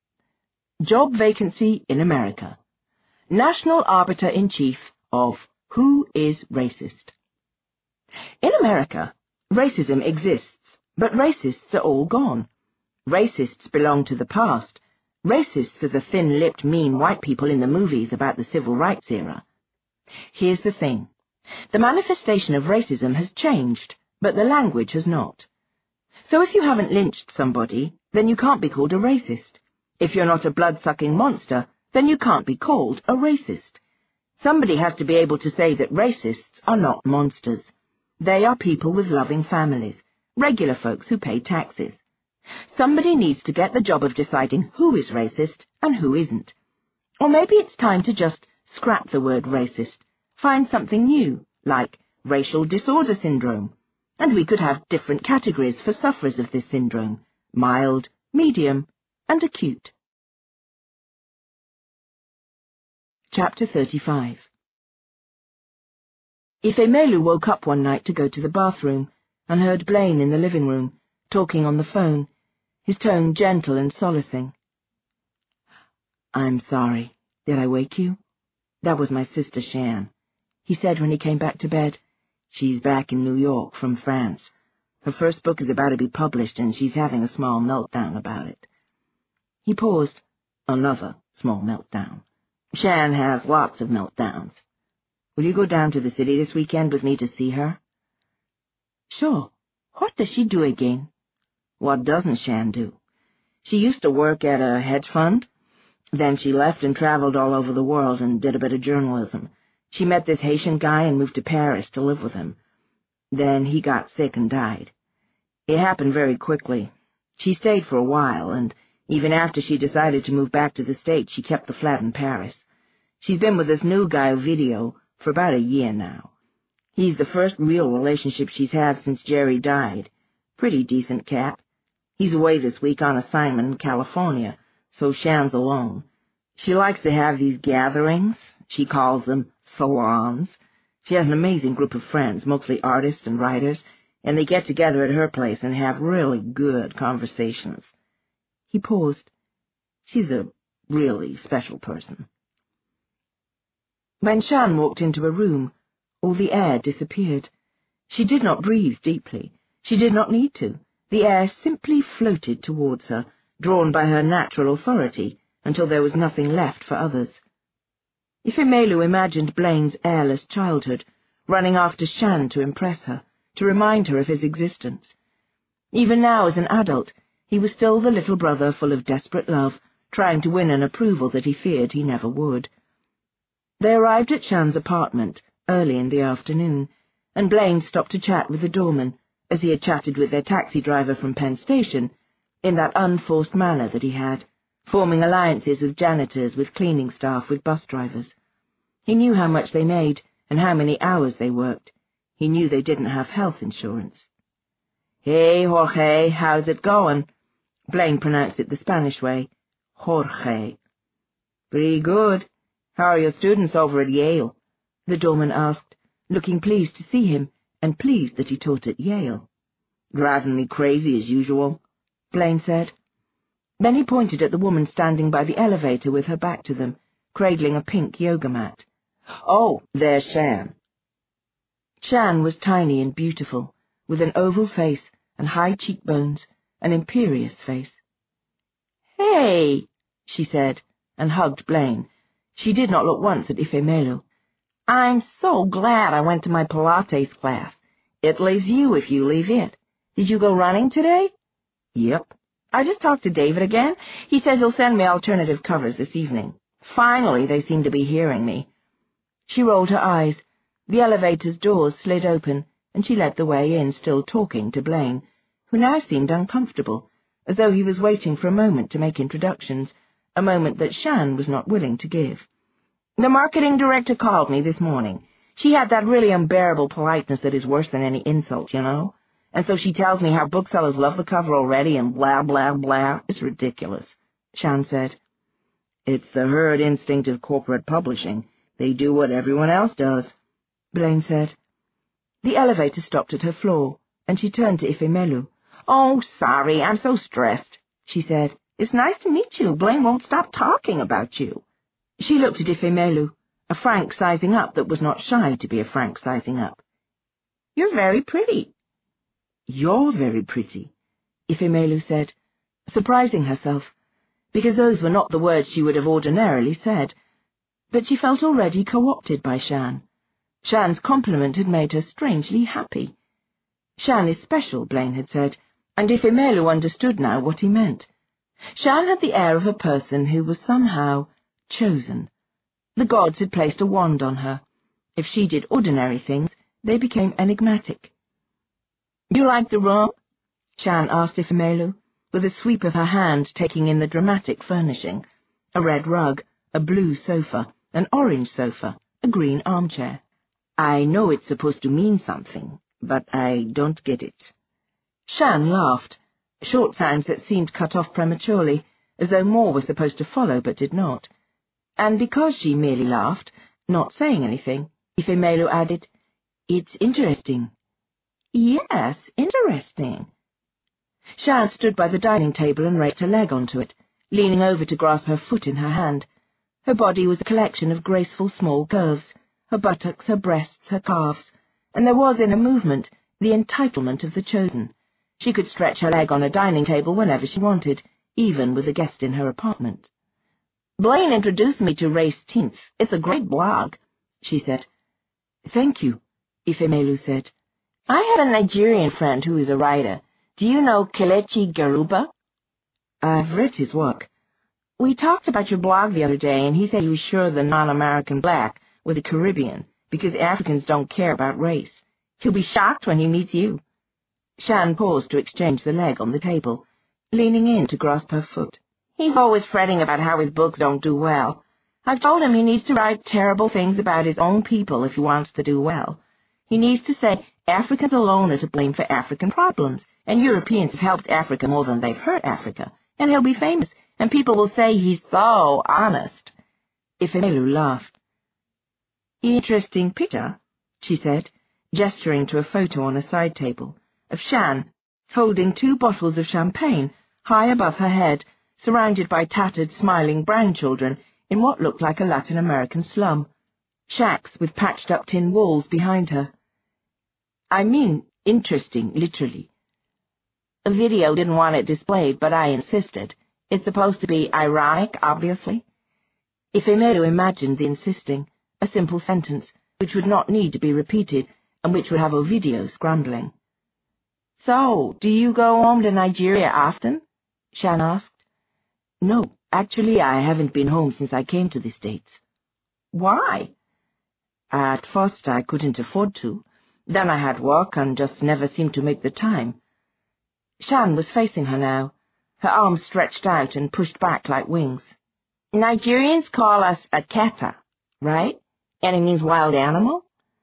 Job vacancy in America. National Arbiter-in-Chief of Who is Racist? In America, racism exists, but racists are all gone. Racists belong to the past. Racists are the thin-lipped, mean white people in the movies about the civil rights era. Here's the thing. The manifestation of racism has changed, but the language has not. So if you haven't lynched somebody, then you can't be called a racist. If you're not a blood-sucking monster, then you can't be called a racist. Somebody has to be able to say that racists are not monsters. They are people with loving families, regular folks who pay taxes. Somebody needs to get the job of deciding who is racist and who isn't. Or maybe it's time to just scrap the word racist, find something new, like racial disorder syndrome, and we could have different categories for sufferers of this syndrome, mild, medium, and acute. Chapter thirty-five. Ifemelu woke up one night to go to the bathroom, and heard Blaine in the living room, talking on the phone. his tone gentle and solacing. "I'm sorry. Did I wake you? That was my sister Shan," he said when he came back to bed. "She's back in New York from France. Her first book is about to be published, and she's having a small meltdown about it." He paused. "Another small meltdown. Shan has lots of meltdowns. Will you go down to the city this weekend with me to see her?" "Sure. What does she do again?" "What doesn't Shan do? She used to work at a hedge fund. Then she left and traveled all over the world and did a bit of journalism. She met this Haitian guy and moved to Paris to live with him. Then he got sick and died. It happened very quickly. She stayed for a while, and even after she decided to move back to the States, she kept the flat in Paris. She's been with this new guy, Ovidio, for about a year now. He's the first real relationship she's had since Jerry died. Pretty decent cat. He's away this week on assignment in California, so Shan's alone. She likes to have these gatherings. She calls them salons. She has an amazing group of friends, mostly artists and writers, and they get together at her place and have really good conversations." He paused. "She's a really special person." When Shan walked into a room, all the air disappeared. She did not breathe deeply. She did not need to. The air simply floated towards her, drawn by her natural authority, until there was nothing left for others. Ifemelu imagined Blaine's airless childhood, running after Shan to impress her, to remind her of his existence. Even now, as an adult, he was still the little brother full of desperate love, trying to win an approval that he feared he never would. They arrived at Shan's apartment early in the afternoon, and Blaine stopped to chat with the doorman, as he had chatted with their taxi driver from Penn Station, in that unforced manner that he had, forming alliances with janitors, with cleaning staff, with bus drivers. He knew how much they made and how many hours they worked. He knew they didn't have health insurance. "Hey, Jorge, how's it going?" Blaine pronounced it the Spanish way. Jorge. "Pretty good. How are your students over at Yale?" the doorman asked, looking pleased to see him and pleased that he taught at Yale. "Driving me crazy as usual," Blaine said. Then he pointed at the woman standing by the elevator with her back to them, cradling a pink yoga mat. "Oh, there's Shan." Shan was tiny and beautiful, with an oval face and high cheekbones, an imperious face. "Hey," she said, and hugged Blaine. She did not look once at Ifemelu. "I'm so glad I went to my Pilates class. It leaves you if you leave it. Did you go running today?" "Yep. I just talked to David again. He says he'll send me alternative covers this evening. Finally, they seem to be hearing me." She rolled her eyes. The elevator's doors slid open, and she led the way in, still talking to Blaine, who now seemed uncomfortable, as though he was waiting for a moment to make introductions, a moment that Shan was not willing to give. "The marketing director called me this morning. She had that really unbearable politeness that is worse than any insult, you know? And so she tells me how booksellers love the cover already and blah, blah, blah. It's ridiculous," Shan said. "It's the herd instinct of corporate publishing. They do what everyone else does," Blaine said. The elevator stopped at her floor, and she turned to Ifemelu. "Oh, sorry, I'm so stressed," she said. "It's nice to meet you. Blaine won't stop talking about you." She looked at Ifemelu, a frank sizing up that was not shy to be a frank sizing up. "You're very pretty." "You're very pretty," Ifemelu said, surprising herself, because those were not the words she would have ordinarily said. But she felt already co-opted by Shan. Shan's compliment had made her strangely happy. Shan is special, Blaine had said, and Ifemelu understood now what he meant. Shan had the air of a person who was somehow chosen. The gods had placed a wand on her. If she did ordinary things, they became enigmatic. "You like the room?" Shan asked Ifemelu, with a sweep of her hand taking in the dramatic furnishing, a red rug, a blue sofa, an orange sofa, a green armchair. "I know it's supposed to mean something, but I don't get it." Shan laughed, short sounds that seemed cut off prematurely, as though more were supposed to follow but did not. And because she merely laughed, not saying anything, Ifemelu added, "It's interesting." "Yes, interesting." Shan stood by the dining table and raised her leg onto it, leaning over to grasp her foot in her hand. Her body was a collection of graceful small curves, her buttocks, her breasts, her calves, and there was in her movement the entitlement of the chosen. She could stretch her leg on a dining table whenever she wanted, even with a guest in her apartment. "Blaine introduced me to Race Tinth. It's a great blog," she said. "Thank you," Ifemelu said. "I have a Nigerian friend who is a writer. Do you know Kelechi Garuba?" "I've read his work. We talked about your blog the other day, and he said he was sure the non-American black was a Caribbean, because Africans don't care about race. He'll be shocked when he meets you." Shan paused to exchange the leg on the table, leaning in to grasp her foot. "He's always fretting about how his books don't do well. I've told him he needs to write terrible things about his own people if he wants to do well. He needs to say Africans alone are to blame for African problems, and Europeans have helped Africa more than they've hurt Africa, and he'll be famous, and people will say he's so honest." Ifemelu laughed. "Interesting picture," she said, gesturing to a photo on a side table, of Shan, holding two bottles of champagne high above her head, surrounded by tattered, smiling brown children in what looked like a Latin American slum, shacks with patched-up tin walls behind her. "I mean interesting, literally. The video didn't want it displayed, but I insisted. It's supposed to be ironic, obviously." Ifemelu imagined the insisting, a simple sentence, which would not need to be repeated, and which would have Ovidio scrambling. "So, do you go home to Nigeria often?" Shan asked. "No, actually I haven't been home since I came to the States." "Why?" "At first I couldn't afford to. Then I had work and just never seemed to make the time." Shan was facing her now, her arms stretched out and pushed back like wings. "Nigerians call us a keta, right? And it means wild animal?"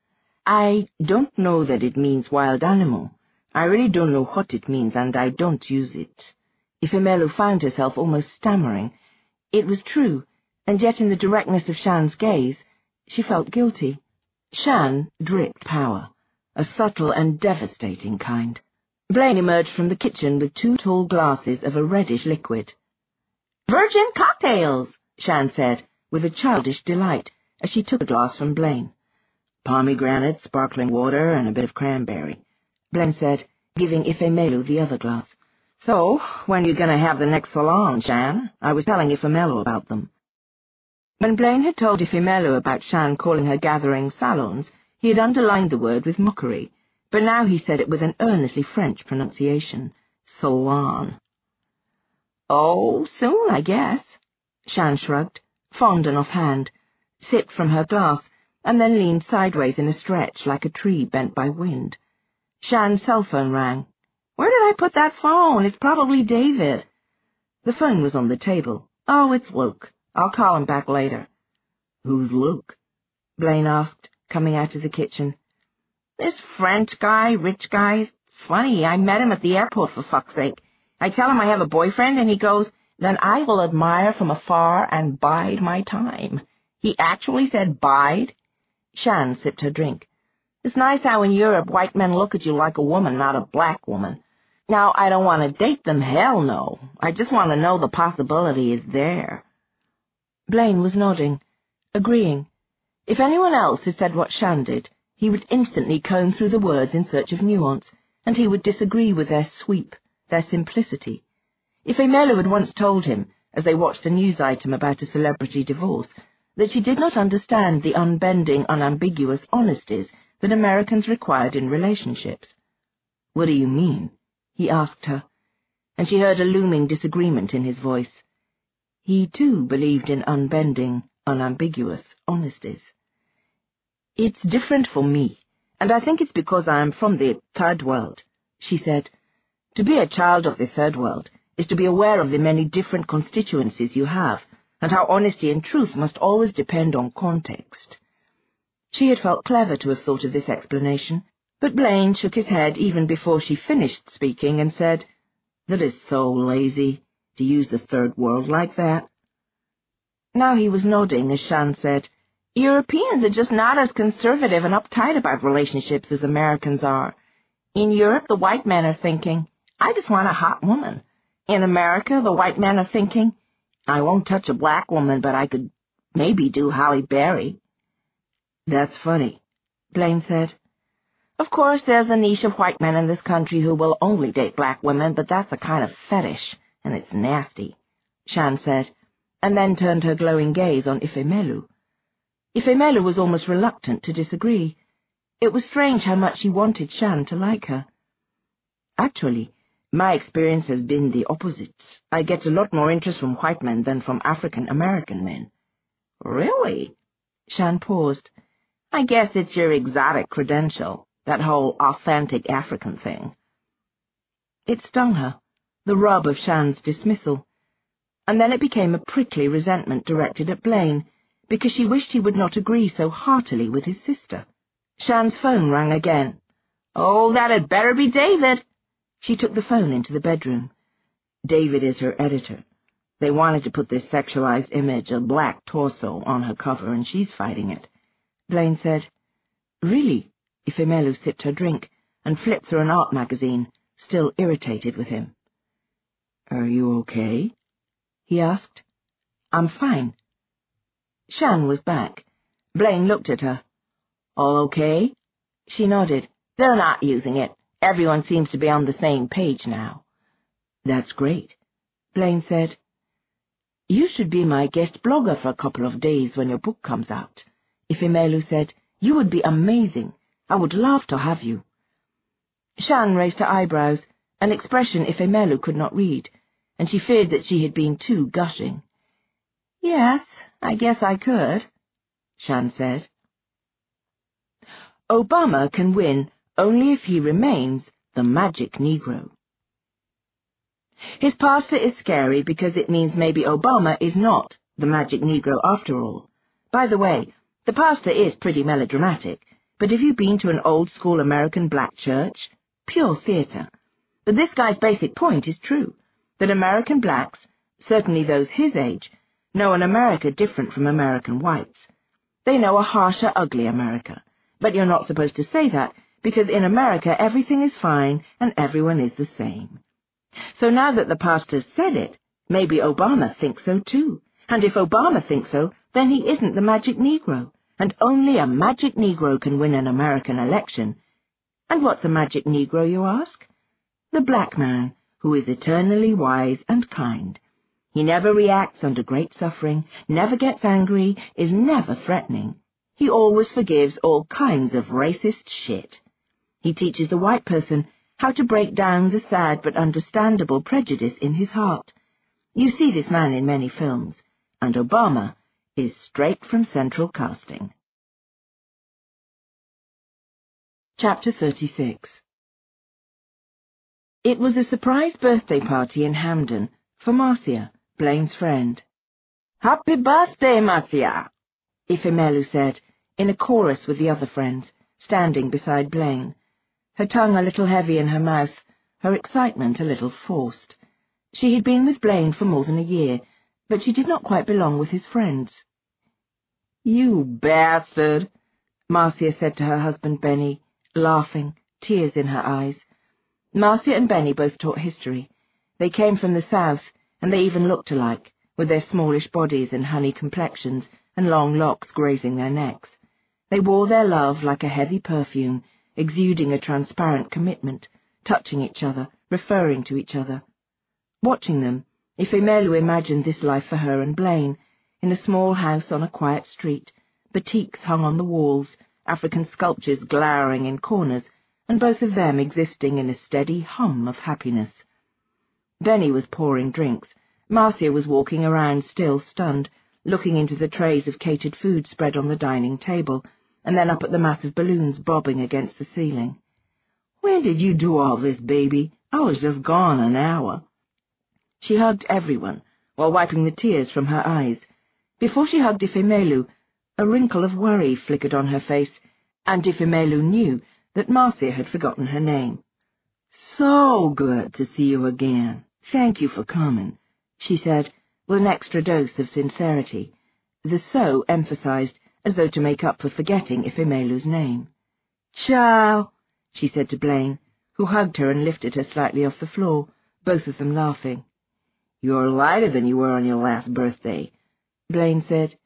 "I don't know that it means wild animal. I really don't know what it means, and I don't use it." Ifemelu found herself almost stammering. It was true, and yet in the directness of Shan's gaze, she felt guilty. Shan dripped power, a subtle and devastating kind. Blaine emerged from the kitchen with two tall glasses of a reddish liquid. "Virgin cocktails," Shan said, with a childish delight, as she took a glass from Blaine. "Pomegranate, sparkling water, and a bit of cranberry," Blaine said, giving Ifemelu the other glass. "So, when are you going to have the next salon, Shan? I was telling Ifemelu about them." When Blaine had told Ifemelu about Shan calling her gathering salons, he had underlined the word with mockery, but now he said it with an earnestly French pronunciation. Salon. "Oh, soon, I guess." Shan shrugged, fond and offhand, sipped from her glass, and then leaned sideways in a stretch like a tree bent by wind. Shan's cell phone rang. "Where did I put that phone? It's probably David." The phone was on the table. "Oh, it's Luke. I'll call him back later." "Who's Luke?" Blaine asked, coming out of the kitchen. "This French guy, rich guy. Funny, I met him at the airport, for fuck's sake. I tell him I have a boyfriend, and he goes, 'Then I will admire from afar and bide my time.' He actually said bide." Shan sipped her drink. "It's nice how in Europe white men look at you like a woman, not a black woman. Now, I don't want to date them, hell no. I just want to know the possibility is there." Blaine was nodding, agreeing. If anyone else had said what Shan did, he would instantly comb through the words in search of nuance, and he would disagree with their sweep, their simplicity. Ifemelu had once told him, as they watched a news item about a celebrity divorce, that she did not understand the unbending, unambiguous honesties that Americans required in relationships. "What do you mean?" he asked her, and she heard a looming disagreement in his voice. He, too, believed in unbending, unambiguous honesties. "It's different for me, and I think it's because I am from the third world," she said. "To be a child of the third world is to be aware of the many different constituencies you have, and how honesty and truth must always depend on context." She had felt clever to have thought of this explanation, but Blaine shook his head even before she finished speaking and said, "That is so lazy, to use the third world like that." Now he was nodding as Shan said, "Europeans are just not as conservative and uptight about relationships as Americans are. In Europe, the white men are thinking, I just want a hot woman. In America, the white men are thinking, I won't touch a black woman, but I could maybe do Halle Berry. That's funny, Blaine said. Of course, there's a niche of white men in this country who will only date black women, but that's a kind of fetish, and it's nasty, Shan said, and then turned her glowing gaze on Ifemelu. Ifemelu was almost reluctant to disagree. It was strange how much she wanted Shan to like her. Actually, my experience has been the opposite. I get a lot more interest from white men than from African-American men. Really? Shan paused. I guess it's your exotic credential, that whole authentic African thing. It stung her, the rub of Shan's dismissal, and then it became a prickly resentment directed at Blaine, because she wished he would not agree so heartily with his sister. Shan's phone rang again. Oh, that had better be David. She took the phone into the bedroom. David is her editor. They wanted to put this sexualized image, a black torso, on her cover, and she's fighting it. Blaine said, Really? Ifemelu sipped her drink and flipped through an art magazine, still irritated with him. Are you okay? He asked. I'm fine. Shan was back. Blaine looked at her. All okay? She nodded. They're not using it. Everyone seems to be on the same page now. That's great, Blaine said. You should be my guest blogger for a couple of days when your book comes out. Ifemelu said, You would be amazing. I would love to have you. Shan raised her eyebrows, an expression Ifemelu could not read, and she feared that she had been too gushing. Yes, I guess I could, Shan said. Obama can win only if he remains the magic Negro. His pasta is scary because it means maybe Obama is not the magic Negro after all. By the way, the pasta is pretty melodramatic, but have you been to an old-school American black church? Pure theater. But this guy's basic point is true, that American blacks, certainly those his age, know an America different from American whites. They know a harsher, ugly America, but you're not supposed to say that, because in America everything is fine and everyone is the same. So now that the pastor's said it, maybe Obama thinks so too. And if Obama thinks so, then he isn't the magic Negro, and only a magic Negro can win an American election. And what's a magic Negro, you ask? The black man, who is eternally wise and kind. He never reacts under great suffering, never gets angry, is never threatening. He always forgives all kinds of racist shit. He teaches the white person how to break down the sad but understandable prejudice in his heart. You see this man in many films, and Obama is straight from Central Casting. Chapter thirty-six. It was a surprise birthday party in Hamden for Marcia, Blaine's friend. Happy birthday, Marcia, Ifemelu said, in a chorus with the other friends, standing beside Blaine, her tongue a little heavy in her mouth, her excitement a little forced. She had been with Blaine for more than a year, but she did not quite belong with his friends. You bastard, Marcia said to her husband Benny, laughing, tears in her eyes. Marcia and Benny both taught history. They came from the South, and they even looked alike, with their smallish bodies and honey complexions and long locks grazing their necks. They wore their love like a heavy perfume, exuding a transparent commitment, touching each other, referring to each other. Watching them, Ifemelu imagined this life for her and Blaine, in a small house on a quiet street, batiks hung on the walls, African sculptures glowering in corners, and both of them existing in a steady hum of happiness. Benny was pouring drinks. Marcia was walking around, still stunned, looking into the trays of catered food spread on the dining table, and then up at the massive balloons bobbing against the ceiling. When did you do all this, baby? I was just gone an hour. She hugged everyone, while wiping the tears from her eyes. Before she hugged Ifemelu, a wrinkle of worry flickered on her face, and Ifemelu knew that Marcia had forgotten her name. So good to see you again. Thank you for coming, she said, with an extra dose of sincerity, the so emphasized as though to make up for forgetting Ifemelu's name. Child, she said to Blaine, who hugged her and lifted her slightly off the floor, both of them laughing. "You're lighter than you were on your last birthday," Blaine said.